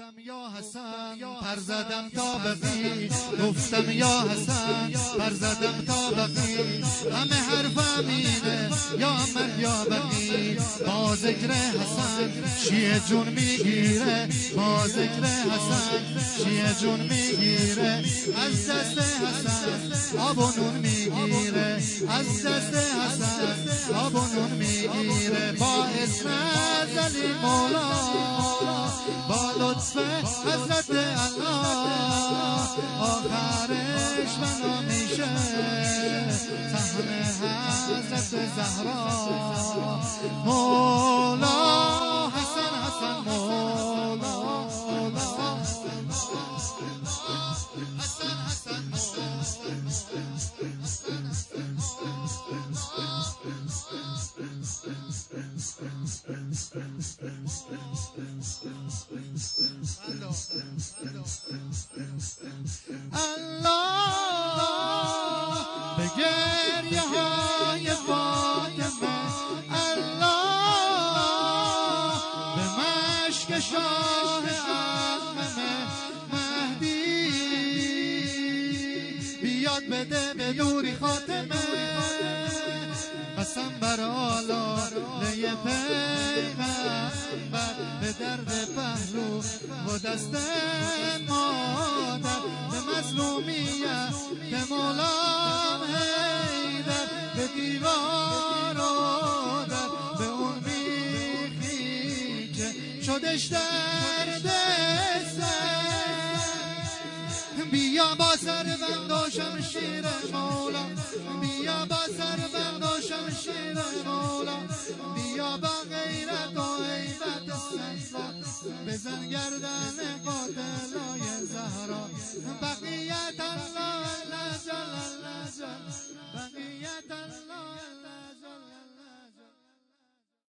گفتم یا حسن پر زدم تا بقی، گفتم یا حسن پر زدم تا بقی، همه حرفم اینه یا من یا بقی. با ذکر حسن شیعه جون میگیره، با ذکر حسن شیعه جون میگیره، از دست حسن آب و نون میگیره، از دست حسن آب و نون میگیره. با اسم ازلی مولا، با لطف حضرت الله، آخرش بنا میشه سهم حضرت زهرا. مولا حسن حسن مولا، حسن حسن الله به گریه های فاطمه، الله به مشک شاه عمه مهدی، بیاد بده به نوری خاتمه، قسم بر آلاله پیغمبر، به درد پهلو و دست مادر، به مظلومیت به مولام حیدر، به دیوار و در به اون میخی که شدش درد سر. بیا با سربند و شمشیر مولا، بیا با سربند و شمشیر مولا، بیا با غیرت و هیبت سنسا، بزن گردن قاتلای زهرا.